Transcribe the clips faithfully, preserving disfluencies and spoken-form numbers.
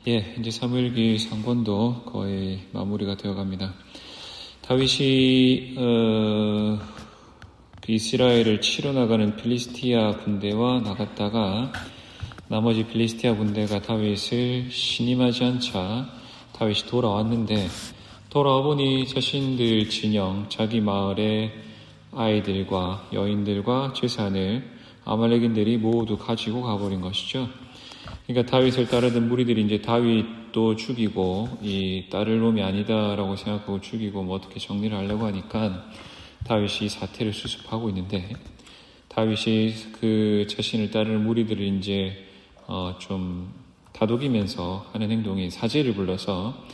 예, 이제 사무엘기 상권도 거의 마무리가 되어갑니다. 다윗이 어, 그 이스라엘을 치러 나가는 필리스티아 군대와 나갔다가 나머지 필리스티아 군대가 다윗을 신임하지 않자 다윗이 돌아왔는데, 돌아와 보니 자신들 진영, 자기 마을의 아이들과 여인들과 재산을 아말렉인들이 모두 가지고 가버린 것이죠. 그러니까 다윗을 따르던 무리들이 이제 다윗도 죽이고 이 따를 놈이 아니다라고 생각하고 죽이고 뭐 어떻게 정리를 하려고 하니까 다윗이 사태를 수습하고 있는데, 다윗이 그 자신을 따르는 무리들을 이제 어 좀 다독이면서 하는 행동이 사제를 불러서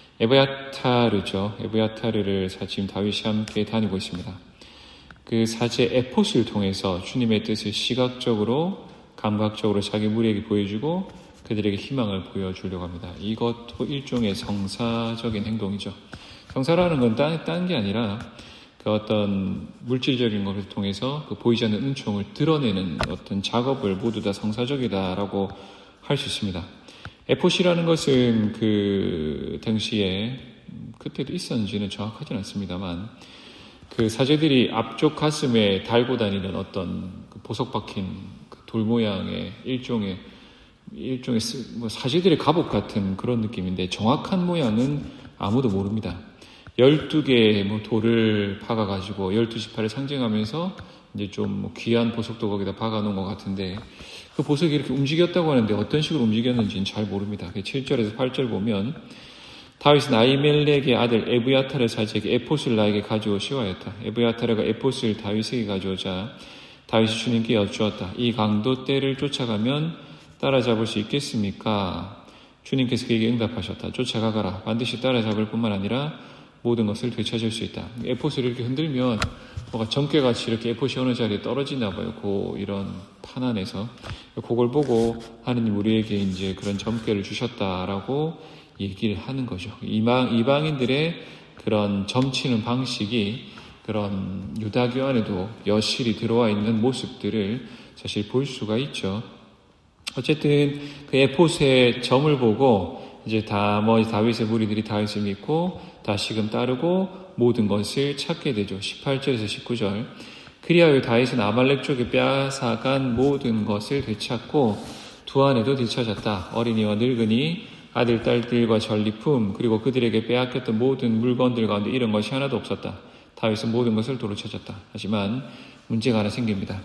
에브야타르죠. 에브야타르를 지금 다윗이 함께 다니고 있습니다. 그 사제 에폿을 통해서 주님의 뜻을 시각적으로 감각적으로 자기 무리에게 보여주고 그들에게 희망을 보여주려고 합니다. 이것도 일종의 성사적인 행동이죠. 성사라는 건 딴, 딴 게 아니라 그 어떤 물질적인 것을 통해서 그 보이지 않는 은총을 드러내는 어떤 작업을 모두 다 성사적이다라고 할 수 있습니다. 에폿이라는 것은 그 당시에 그때도 있었는지는 정확하지는 않습니다만 그 사제들이 앞쪽 가슴에 달고 다니는 어떤 그 보석 박힌 돌 모양의 일종의 일종의 뭐 사제들의 갑옷 같은 그런 느낌인데, 정확한 모양은 아무도 모릅니다. 열두 개의 뭐 돌을 박아가지고 열두 지파를 상징하면서 이제 좀 뭐 귀한 보석도 거기다 박아놓은 것 같은데, 그 보석이 이렇게 움직였다고 하는데 어떤 식으로 움직였는지는 잘 모릅니다. 칠 절에서 팔 절 보면 다윗은 아히멜렉의 아들 에브야타르 사제에게 에폿을 나에게 가져오시오 하였다. 에브야타르가 에폿을 다윗에게 가져오자 다윗이 주님께 여쭈었다. 이 강도 떼를 쫓아가면 따라잡을 수 있겠습니까? 주님께서 그에게 응답하셨다. 쫓아가거라. 반드시 따라잡을 뿐만 아니라 모든 것을 되찾을 수 있다. 에폿을 이렇게 흔들면 뭐가 점괘같이 이렇게 에폿이 어느 자리에 떨어지나 봐요. 그 이런 판 안에서. 그걸 보고 하느님 우리에게 이제 그런 점괘를 주셨다라고 얘기를 하는 거죠. 이방, 이방인들의 그런 점치는 방식이 그런 유다교 안에도 여실히 들어와 있는 모습들을 사실 볼 수가 있죠. 어쨌든 그 에폿의 점을 보고 이제 다 뭐 다윗의 무리들이 다윗을 믿고 다시금 따르고 모든 것을 찾게 되죠. 십팔 절에서 십구 절. 그리하여 다윗은 아말렉 쪽에 빼앗아간 모든 것을 되찾고 두 안에도 되찾았다. 어린이와 늙은이, 아들, 딸들과 전리품, 그리고 그들에게 빼앗겼던 모든 물건들 가운데 이런 것이 하나도 없었다. 다윗은 모든 것을 도로 찾았다. 하지만 문제가 하나 생깁니다.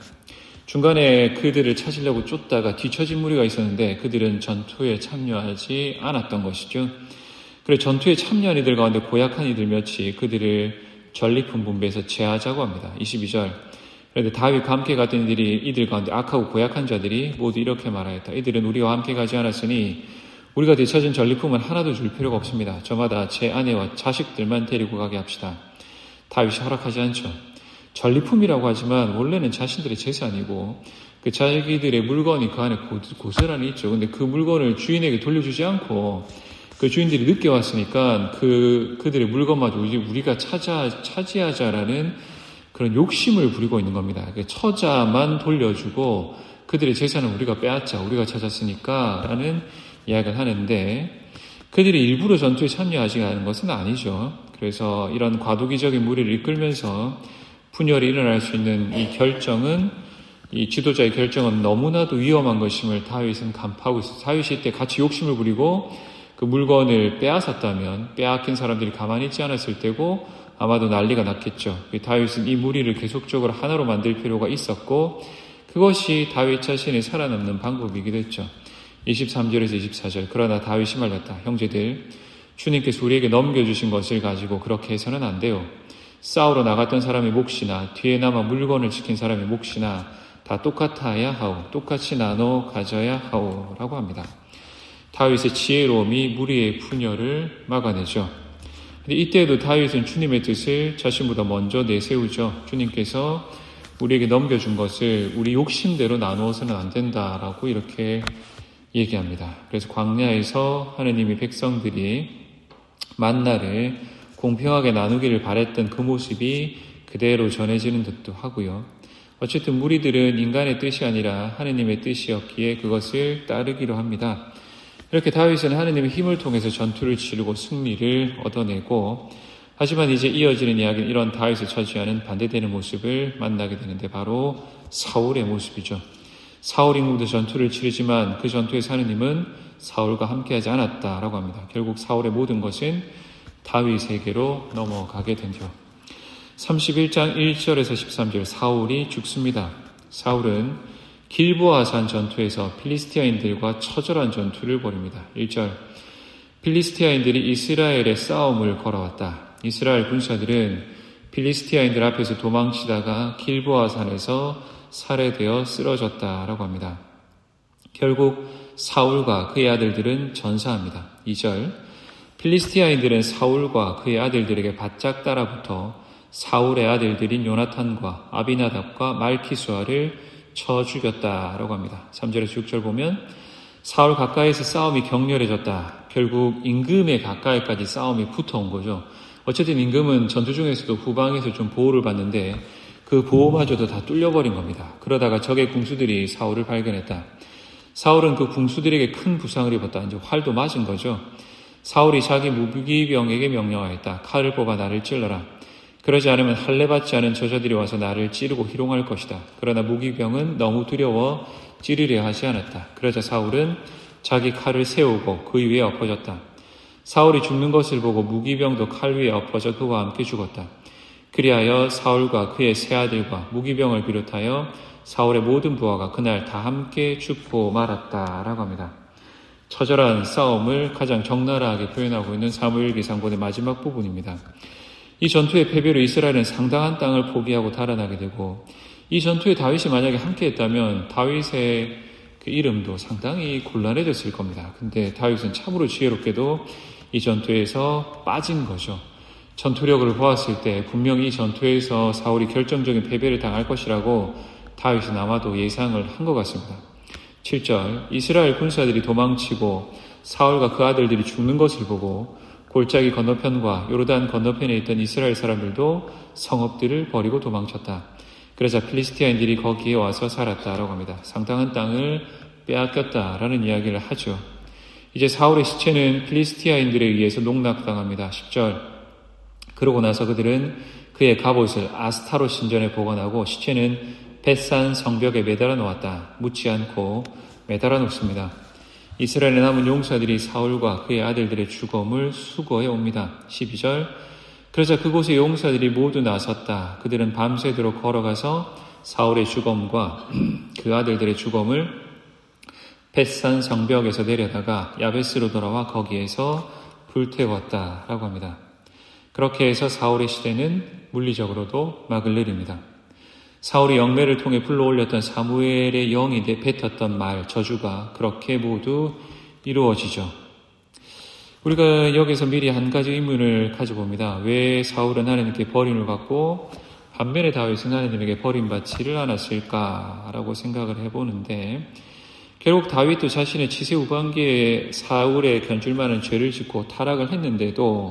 중간에 그들을 찾으려고 쫓다가 뒤처진 무리가 있었는데 그들은 전투에 참여하지 않았던 것이죠. 그래서 전투에 참여한 이들 가운데 고약한 이들 몇이 그들을 전리품 분배해서 제하자고 합니다. 이십이 절. 그런데 다윗과 함께 갔던 이들이 이들 가운데 악하고 고약한 자들이 모두 이렇게 말하였다. 이들은 우리와 함께 가지 않았으니 우리가 되찾은 전리품은 하나도 줄 필요가 없습니다. 저마다 제 아내와 자식들만 데리고 가게 합시다. 다윗이 허락하지 않죠. 전리품이라고 하지만 원래는 자신들의 재산이고 그 자기들의 물건이 그 안에 고스란히 있죠. 근데 그 물건을 주인에게 돌려주지 않고 그 주인들이 늦게 왔으니까 그, 그들의 물건마저 우리가 찾아, 차지하자라는 그런 욕심을 부리고 있는 겁니다. 처자만 돌려주고 그들의 재산은 우리가 빼앗자, 우리가 찾았으니까 라는 이야기를 하는데, 그들이 일부러 전투에 참여하지 않은 것은 아니죠. 그래서 이런 과도기적인 무리를 이끌면서 분열이 일어날 수 있는 이 결정은, 이 지도자의 결정은 너무나도 위험한 것임을 다윗은 간파하고 있어요. 다윗이 이때 같이 욕심을 부리고 그 물건을 빼앗았다면 빼앗긴 사람들이 가만히 있지 않았을 때고 아마도 난리가 났겠죠. 다윗은 이 무리를 계속적으로 하나로 만들 필요가 있었고 그것이 다윗 자신이 살아남는 방법이기도 했죠. 이십삼 절에서 이십사 절. 그러나 다윗이 말했다. 형제들, 주님께서 우리에게 넘겨주신 것을 가지고 그렇게 해서는 안 돼요. 싸우러 나갔던 사람의 몫이나 뒤에 남아 물건을 지킨 사람의 몫이나 다 똑같아야 하오. 똑같이 나눠 가져야 하오. 라고 합니다. 다윗의 지혜로움이 무리의 분열을 막아내죠. 근데 이때에도 다윗은 주님의 뜻을 자신보다 먼저 내세우죠. 주님께서 우리에게 넘겨준 것을 우리 욕심대로 나누어서는 안 된다라고 이렇게 얘기합니다. 그래서 광야에서 하느님이 백성들이 만나를 공평하게 나누기를 바랬던 그 모습이 그대로 전해지는 듯도 하고요. 어쨌든 무리들은 인간의 뜻이 아니라 하느님의 뜻이었기에 그것을 따르기로 합니다. 이렇게 다윗은 하느님의 힘을 통해서 전투를 치르고 승리를 얻어내고, 하지만 이제 이어지는 이야기는 이런 다윗의 처지와는 반대되는 모습을 만나게 되는데 바로 사울의 모습이죠. 사울 임금도 전투를 치르지만 그 전투에서 하느님은 사울과 함께하지 않았다라고 합니다. 결국 사울의 모든 것은 다윗에게로 넘어가게 된죠. 삼십일 장 일 절에서 십삼 절, 사울이 죽습니다. 사울은 길보아산 전투에서 필리스티아인들과 처절한 전투를 벌입니다. 일 절, 필리스티아인들이 이스라엘의 싸움을 걸어왔다. 이스라엘 군사들은 필리스티아인들 앞에서 도망치다가 길보아산에서 살해되어 쓰러졌다라고 합니다. 결국 사울과 그의 아들들은 전사합니다. 이 절, 필리스티아인들은 사울과 그의 아들들에게 바짝 따라붙어 사울의 아들들인 요나탄과 아비나답과 말키수아를 쳐 죽였다라고 합니다. 삼 절에서 육 절 보면 사울 가까이에서 싸움이 격렬해졌다. 결국 임금의 가까이까지 싸움이 붙어온 거죠. 어쨌든 임금은 전투 중에서도 후방에서 좀 보호를 받는데 그 보호마저도 다 뚫려버린 겁니다. 그러다가 적의 궁수들이 사울을 발견했다. 사울은 그 궁수들에게 큰 부상을 입었다. 이제 활도 맞은 거죠. 사울이 자기 무기병에게 명령하였다. 칼을 뽑아 나를 찔러라. 그러지 않으면 할례받지 않은 저자들이 와서 나를 찌르고 희롱할 것이다. 그러나 무기병은 너무 두려워 찌르려 하지 않았다. 그러자 사울은 자기 칼을 세우고 그 위에 엎어졌다. 사울이 죽는 것을 보고 무기병도 칼 위에 엎어져 그와 함께 죽었다. 그리하여 사울과 그의 세 아들과 무기병을 비롯하여 사울의 모든 부하가 그날 다 함께 죽고 말았다라고 합니다. 처절한 싸움을 가장 적나라하게 표현하고 있는 사무엘 기상본의 마지막 부분입니다. 이 전투의 패배로 이스라엘은 상당한 땅을 포기하고 달아나게 되고, 이 전투에 다윗이 만약에 함께했다면 다윗의 그 이름도 상당히 곤란해졌을 겁니다. 근데 다윗은 참으로 지혜롭게도 이 전투에서 빠진 거죠. 전투력을 보았을 때 분명히 이 전투에서 사울이 결정적인 패배를 당할 것이라고 다윗은 아마도 예상을 한 것 같습니다. 칠 절, 이스라엘 군사들이 도망치고 사울과 그 아들들이 죽는 것을 보고 골짜기 건너편과 요르단 건너편에 있던 이스라엘 사람들도 성읍들을 버리고 도망쳤다. 그러자 필리스티아인들이 거기에 와서 살았다라고 합니다. 상당한 땅을 빼앗겼다라는 이야기를 하죠. 이제 사울의 시체는 필리스티아인들에 의해서 농락당합니다. 십 절, 그러고 나서 그들은 그의 갑옷을 아스타롯 신전에 보관하고 시체는 벳산 성벽에 매달아 놓았다. 묻지 않고 매달아 놓습니다. 이스라엘의 남은 용사들이 사울과 그의 아들들의 죽음을 수거해 옵니다. 십이 절, 그러자 그곳의 용사들이 모두 나섰다. 그들은 밤새도록 걸어가서 사울의 죽음과 그 아들들의 죽음을 벳산 성벽에서 내려다가 야베스로 돌아와 거기에서 불태웠다라고 합니다. 그렇게 해서 사울의 시대는 물리적으로도 막을 내립니다. 사울이 영매를 통해 불러올렸던 사무엘의 영이 뱉었던 말, 저주가 그렇게 모두 이루어지죠. 우리가 여기서 미리 한 가지 의문을 가져봅니다. 왜 사울은 하나님께 버림을 받고 반면에 다윗은 하나님에게 버림받지를 않았을까라고 생각을 해보는데, 결국 다윗도 자신의 치세 후반기에 사울의 견줄만한 죄를 짓고 타락을 했는데도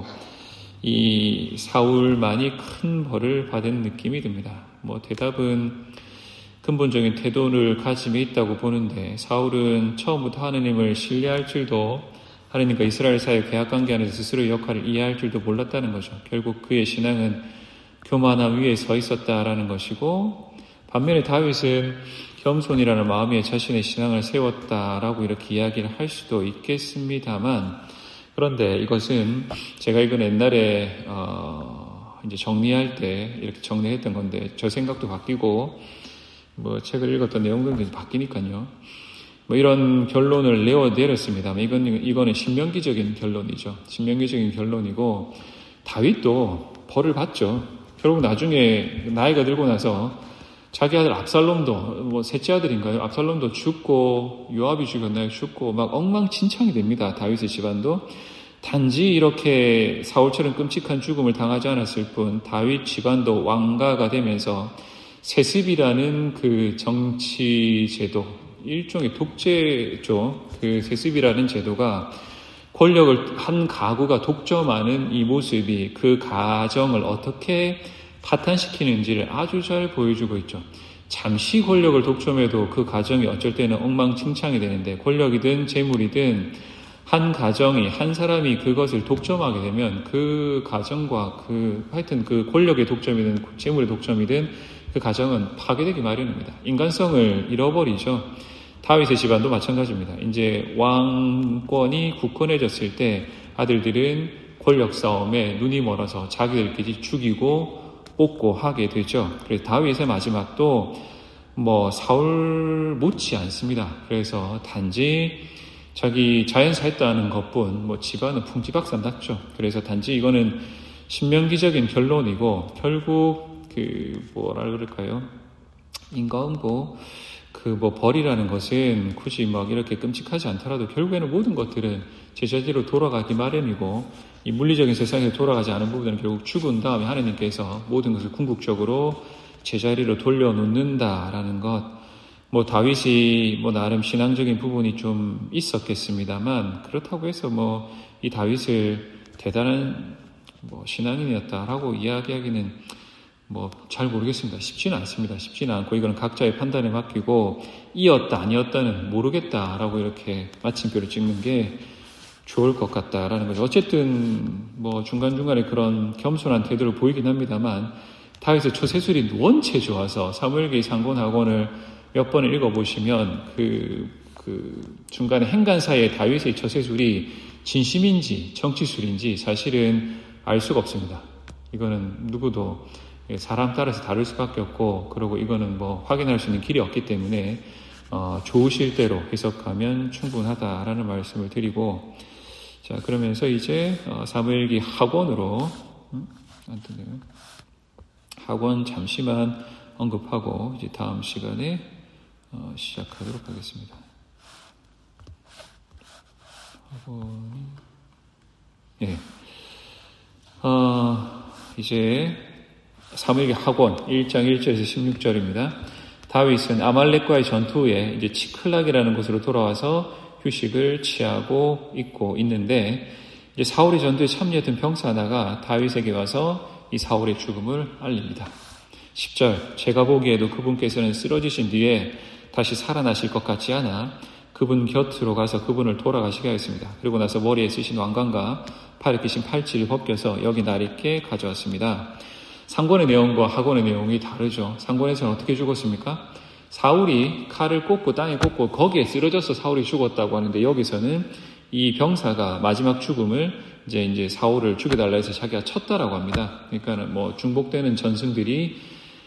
이 사울만이 큰 벌을 받은 느낌이 듭니다. 뭐 대답은 근본적인 태도를 가짐에 있다고 보는데, 사울은 처음부터 하느님을 신뢰할 줄도, 하느님과 이스라엘 사이의 계약관계 안에서 스스로의 역할을 이해할 줄도 몰랐다는 거죠. 결국 그의 신앙은 교만함 위에 서 있었다라는 것이고, 반면에 다윗은 겸손이라는 마음에 자신의 신앙을 세웠다라고 이렇게 이야기를 할 수도 있겠습니다만, 그런데 이것은 제가 이건 옛날에 어 이제 정리할 때 이렇게 정리했던 건데, 저 생각도 바뀌고 뭐 책을 읽었던 내용들도 바뀌니까요. 뭐 이런 결론을 내어 내렸습니다. 이건 이거는 신명기적인 결론이죠. 신명기적인 결론이고, 다윗도 벌을 받죠. 결국 나중에 나이가 들고 나서 자기 아들 압살롬도, 뭐 셋째 아들인가요? 압살롬도 죽고, 요압이 죽였나요? 죽고, 막 엉망진창이 됩니다. 다윗의 집안도. 단지 이렇게 사울처럼 끔찍한 죽음을 당하지 않았을 뿐, 다윗 집안도 왕가가 되면서 세습이라는 그 정치 제도, 일종의 독재죠. 그 세습이라는 제도가 권력을 한 가구가 독점하는 이 모습이 그 가정을 어떻게 파탄시키는지를 아주 잘 보여주고 있죠. 잠시 권력을 독점해도 그 가정이 어쩔 때는 엉망진창이 되는데, 권력이든 재물이든 한 가정이, 한 사람이 그것을 독점하게 되면 그 가정과 그, 하여튼 그 권력의 독점이든 재물의 독점이든 그 가정은 파괴되기 마련입니다. 인간성을 잃어버리죠. 다윗의 집안도 마찬가지입니다. 이제 왕권이 굳건해졌을 때 아들들은 권력 싸움에 눈이 멀어서 자기들끼리 죽이고 뽑고 하게 되죠. 그래서 다윗의 마지막도 뭐 사울 못지 않습니다. 그래서 단지 자기 자연사했다는 것뿐 뭐 집안은 풍지박산 났죠. 그래서 단지 이거는 신명기적인 결론이고 결국 그 뭐라 그럴까요? 인과응보 그 뭐 벌이라는 것은 굳이 막 이렇게 끔찍하지 않더라도 결국에는 모든 것들은 제자리로 돌아가기 마련이고 이 물리적인 세상에 돌아가지 않은 부분은 결국 죽은 다음에 하나님께서 모든 것을 궁극적으로 제자리로 돌려놓는다라는 것. 뭐 다윗이 뭐 나름 신앙적인 부분이 좀 있었겠습니다만 그렇다고 해서 뭐 이 다윗을 대단한 뭐 신앙인이었다라고 이야기하기는 뭐 잘 모르겠습니다. 쉽지는 않습니다. 쉽지는 않고 이거는 각자의 판단에 맡기고 이었다 아니었다는 모르겠다라고 이렇게 마침표를 찍는 게 좋을 것 같다라는 거죠. 어쨌든 뭐 중간중간에 그런 겸손한 태도를 보이긴 합니다만 다윗의 처세술이 원체 좋아서 사무엘기 상곤하곤을 몇 번을 읽어보시면 그, 그 중간에 행간 사이에 다윗의 처세술이 진심인지 정치술인지 사실은 알 수가 없습니다. 이거는 누구도 사람 따라서 다를 수밖에 없고 그리고 이거는 뭐 확인할 수 있는 길이 없기 때문에 어, 좋으실 대로 해석하면 충분하다라는 말씀을 드리고 자 그러면서 이제 어, 사무엘기 학원으로 음? 안 되네요. 학원 잠시만 언급하고 이제 다음 시간에 어, 시작하도록 하겠습니다. 학원이 예. 어, 이제 사무엘기 학원 일 장 일 절에서 십육 절입니다. 다윗은 아말렉과의 전투 후에 이제 치클락이라는 곳으로 돌아와서 휴식을 취하고 있고 있는데 이제 사울의 전투에 참여했던 병사 하나가 다윗에게 와서 이 사울의 죽음을 알립니다. 십 절 제가 보기에도 그분께서는 쓰러지신 뒤에 다시 살아나실 것 같지 않아 그분 곁으로 가서 그분을 돌아가시게 하겠습니다. 그리고 나서 머리에 쓰신 왕관과 팔에 끼신 팔찌를 벗겨서 여기 날 있게 가져왔습니다. 상권의 내용과 학원의 내용이 다르죠. 상권에서는 어떻게 죽었습니까? 사울이 칼을 꽂고 땅에 꽂고 거기에 쓰러져서 사울이 죽었다고 하는데 여기서는 이 병사가 마지막 죽음을 이제 이제 사울을 죽여달라 해서 자기가 쳤다라고 합니다. 그러니까는 뭐 중복되는 전승들이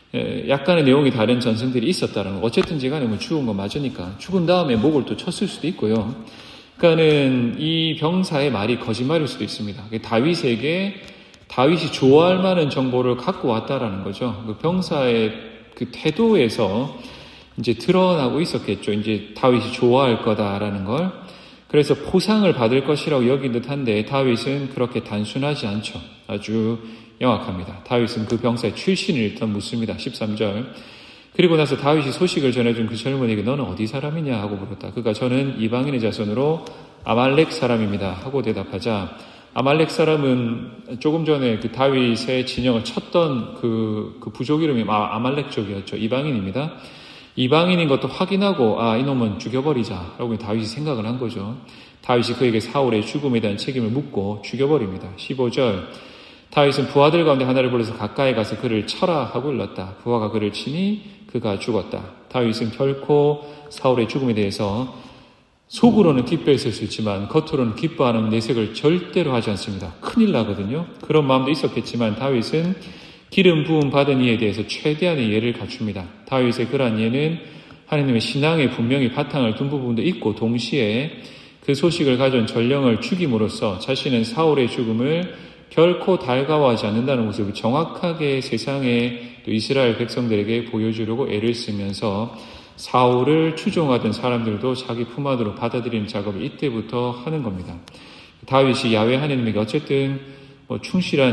약간의 내용이 다른 전승들이 있었다는 거. 어쨌든지 간에 뭐 죽은 거 맞으니까 죽은 다음에 목을 또 쳤을 수도 있고요. 그러니까는 이 병사의 말이 거짓말일 수도 있습니다. 다윗에게 다윗이 좋아할 만한 정보를 갖고 왔다라는 거죠. 그 병사의 그 태도에서 이제 드러나고 있었겠죠. 이제 다윗이 좋아할 거다라는 걸. 그래서 포상을 받을 것이라고 여긴 듯한데 다윗은 그렇게 단순하지 않죠. 아주 영악합니다. 다윗은 그 병사의 출신을 일단 묻습니다. 십삼 절. 그리고 나서 다윗이 소식을 전해준 그 젊은이에게 너는 어디 사람이냐 하고 물었다. 그가 저는 이방인의 자손으로 아말렉 사람입니다 하고 대답하자 아말렉 사람은 조금 전에 그 다윗의 진영을 쳤던 그, 그 부족 이름이 아말렉족이었죠. 이방인입니다. 이방인인 것도 확인하고 아 이놈은 죽여버리자 라고 다윗이 생각을 한 거죠. 다윗이 그에게 사울의 죽음에 대한 책임을 묻고 죽여버립니다. 십오 절 다윗은 부하들 가운데 하나를 불러서 가까이 가서 그를 쳐라 하고 일렀다. 부하가 그를 치니 그가 죽었다. 다윗은 결코 사울의 죽음에 대해서 속으로는 기뻐했을 수 있지만 겉으로는 기뻐하는 내색을 절대로 하지 않습니다. 큰일 나거든요. 그런 마음도 있었겠지만 다윗은 기름 부음 받은 이에 대해서 최대한의 예를 갖춥니다. 다윗의 그러한 예는 하나님의 신앙에 분명히 바탕을 둔 부분도 있고 동시에 그 소식을 가져온 전령을 죽임으로써 자신은 사울의 죽음을 결코 달가워하지 않는다는 모습을 정확하게 세상에 또 이스라엘 백성들에게 보여주려고 애를 쓰면서 사울을 추종하던 사람들도 자기 품 안으로 받아들이는 작업을 이때부터 하는 겁니다. 다윗이 야훼 하나님에게 어쨌든 뭐 충실한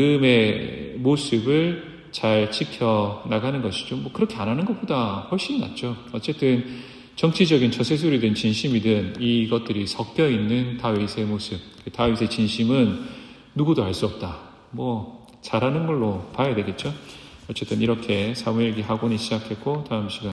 임금의 모습을 잘 지켜나가는 것이죠. 뭐 그렇게 안 하는 것보다 훨씬 낫죠. 어쨌든 정치적인 처세술이든 진심이든 이것들이 섞여 있는 다윗의 모습. 다윗의 진심은 누구도 알 수 없다. 뭐 잘하는 걸로 봐야 되겠죠. 어쨌든 이렇게 사무엘기 학원이 시작했고 다음 시간